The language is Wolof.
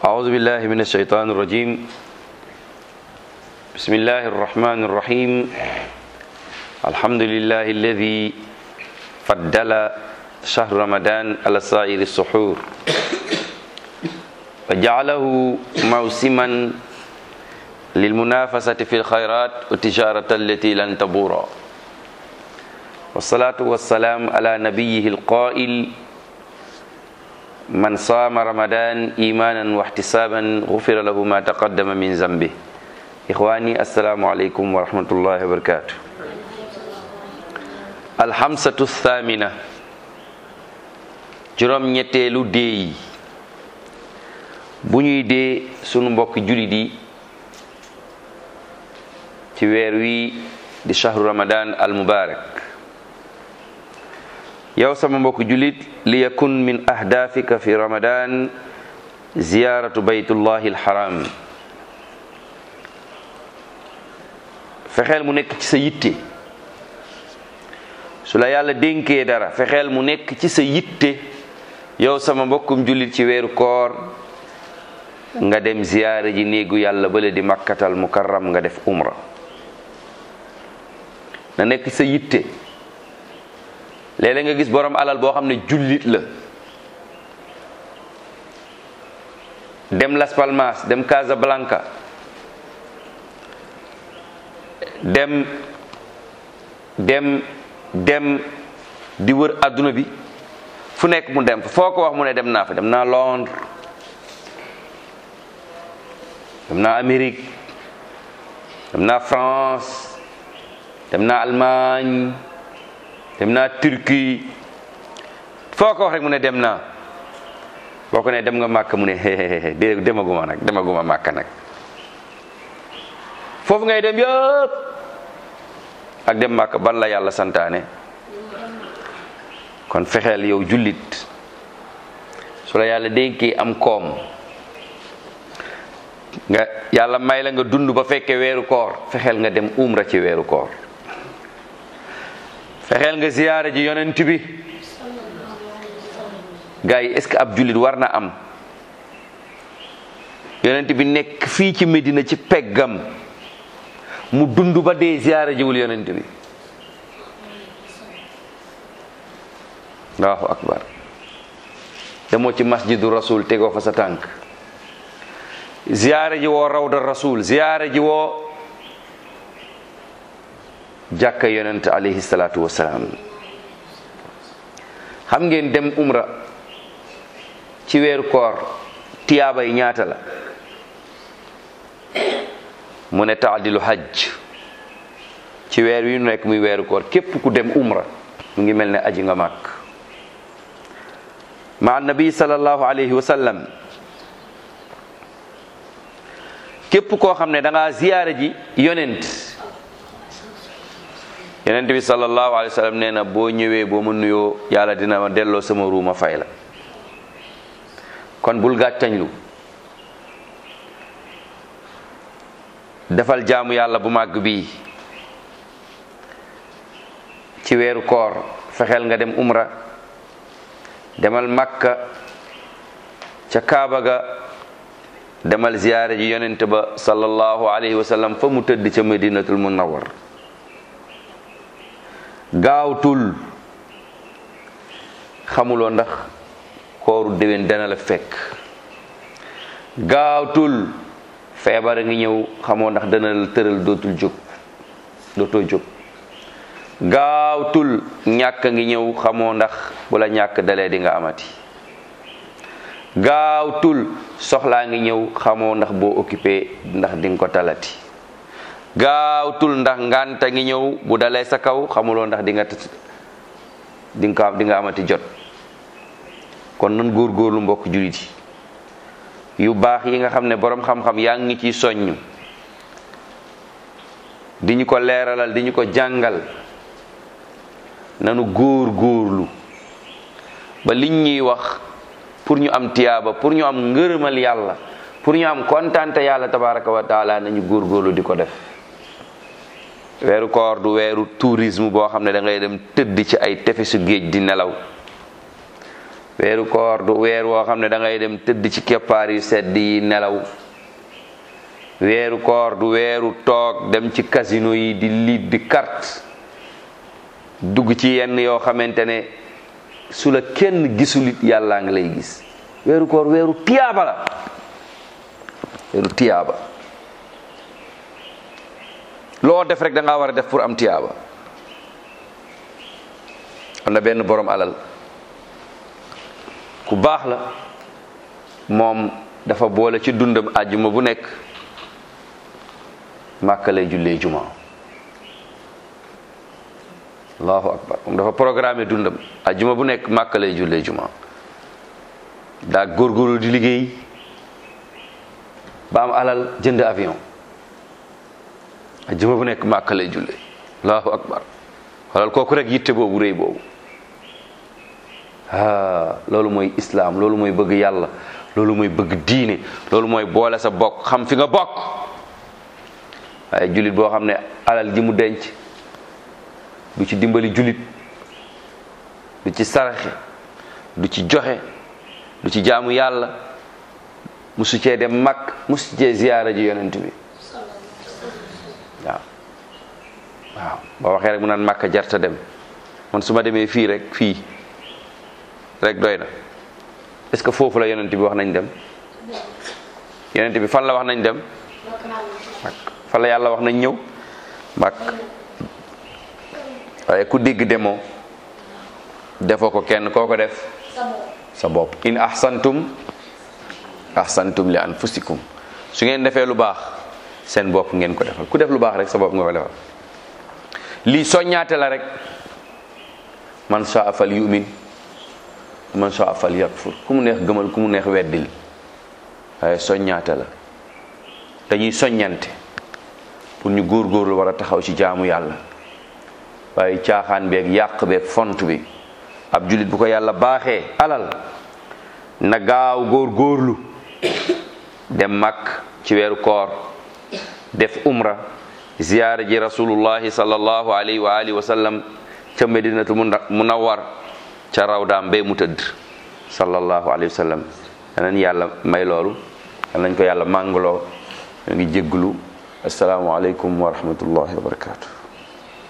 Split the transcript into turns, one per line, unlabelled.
أعوذ بالله من الشيطان الرجيم بسم الله الرحمن الرحيم الحمد لله الذي فضل شهر رمضان على سائر السحور وجعله موسما للمنافسة في الخيرات والتجارة التي لن تبور والصلاة والسلام على نبيه القائل من صام رمضان إيمانا واحتسابا غفر له ما تقدم من ذنبه إخواني السلام عليكم ورحمة الله وبركاته الخمسة الثامنة juróom ñetteelu dee yi bu ñuy dee sunu mbokk jullit yi ci weer wi di shahru ramadan al mubarak yow sama mbokk jullit li yakun min ahdafika fi ramadan ziyaratu baytullahi alharam fexeel mu nekk ci sa yitte su la yàlla dénkee dara fexeel mu nekk ci sa yitte yow sama mbokkum jullit ci weeru koor nga dem ziyaara ji néegu yàlla bale di makkatal mukarram nga def umra na nekk ci sa yitte léeg-léeg nga gis borom alal boo xam ne jullit la dem Las Palmas dem Casablanca dem di wër adduna bi fu nekk mu dem fa foo ko wax mu ne dem naa fa dem naa Londres dem naa Amérique dem naa France dem naa Allemagne dem naa Turquie foo ko wax rek mu ne dem naa boo ko ne dem nga Màkka mu ne demaguma Màkka nag foofu ngay dem yëpp ak dem Màkka ban la yàlla santaane kon fexeel yow jullit su la yàlla dénkee am koom nga yàlla may la nga dund ba fekkee weeru koor fexeel nga dem umra ci weeru koor fexeel nga ziyaara ji yonent bi gars yi est-ce que ab jullit war na am yonent bi nekk fii ci Medina ci peggam mu dund ba dee ziyaara jiwul yonent bi Allahu akbar demoo ci masjidu rasul tegoo fa sa tànk ziyaara ji woo rawda rasul ziyaara ji woo jàkka yonent alayhi salaatu wasalaam xam ngeen dem umra ci weeru koor tiyaaba yi ñaata la mu ne taadilu hajj ci weer wi nekk muy weeru koor képp ku dem umra mu ngi mel ne aji nga màkk ma nabi sallallahu alayhi wa sallam képp koo xam ne da ngaa ziyaara ji yonent bi sallallahu alayhi wa sallam nee na boo ñëwee boo ma nuyoo yàlla dina ma delloo sama ruuma fay la kon bul gàttañlu defal jaamu yàlla bu màgg bii ci weeru koor fexeel nga dem umra demal makka ca kaaba ga demal ziyaara ji yonent ba sallallahu alayhi wa sallam fa mu tëdd ca madinatul munawwar gaawtul xamuloo ndax kooru déwén dana la fekk gaawtul feebar a ngi ñëw xamoo ndax dana la tëral dootoo jóg gaawtul ñàkk a ngi ñëw xamoo ndax bu la ñàkk dalee di nga amati gaawtul soxlaa ngi ñëw xamoo ndax boo occupé ndax di nga ko talati gaawtul ndax ngànta ngi ñëw bu dalee sa kaw xamuloo ndax di nga amati jot kon nan góorgóorlu mbokk jullit yi yu baax yi nga xam ne boroom xam-xam yaa ngi ciy soññ di ñu ko leeralal di ñu ko jàngal nanu góorgóorlu ba liñ ñuy wax pour ñu am tiyaaba pour ñu am ngërëmal yàlla pour ñu am kontaante yàlla tabaraka wa taala nañu góorgóorlu di ko def weeru koor du weeru tourisme boo xam ne da ngay dem tëdd ci ay tefesu géej di nelaw weeru koor du weer woo xam ne da ngay dem tëdd ci keppaar yu sedd yi nelaw. weeru koor du weeru toog dem ci casino yi di liit di carte dugg ci yenn yoo xamante ne su la kenn gisulit yàllaa ngi lay gis. weeru koor weeru tiyaaba la, weeru tiyaaba. loo def rek da ngaa war a def pour am tiyaaba. am na benn borom alal ku baax la, moom dafa boole ci dundam àjjuma bu nekk Màkka lay jullee juma. allahu akbar. moom dafa programmé dundam àjjuma bu nekk Màkka lay jullee juma. daa góorgóorlu di liggéey ba am alal jënd avion. àjjuma bu nekk Màkka lay jullee. allahu akbar. xoolal kooku rek yitte boobu rëy boobu. loolu mooy islaam, loolu mooy bëgg yàlla, loolu mooy bëgg diine, loolu mooy boole sa bokk, xam fi nga bokk. waaye jullit boo xam ne alal ji mu denc du ci dimbali jullit, du ci saraxe, du ci joxe, du ci jaamu yàlla, musu cee dem mag, musu cee ziyaara ji yonent bi. waaw boo waxee rek mu naan Makka jarta dem, man su ma demee fii rek doy na. est-ce que foofu la yonent bi wax nañ dem? yonent bi fan la wax nañ dem? fan la yàlla wax nañ ñëw? Makka. waaye ku dégg demoo defoo ko kenn, koo ko def sa bopp. in ahsantum ahsantum li anfusikum. su ngeen defee lu baax seen bopp ngeen ko defal. ku def lu baax rek sa bopp nga ko defal. lii soññaate la rek. man saa fal yu'min man saa fal yakfur. ku mu neex gëmal, ku mu neex weddil. waaye soññaate la. dañuy soññante pour ñu góorgóorlu war a taxaw ci jaamu yàlla. waaye caaxaan beeg yàq beeg font bi. ab jullit bu ko yàlla baaxee alal na gaaw góorgóorlu dem Makka ci weeru koor, def umra, ziyaara ji rasulullahi sallallahu alayhi wa alihi wa sallam ca Medinatu Munawwar, ca rawdaam bee mu tëdd sallallahu alayhi wa sallam. danañ yàlla may loolu, danañ ko yàlla màngaloo. ñu ngi jégglu. assalaamu aleykum wa rahmatullahi wa barakatuh.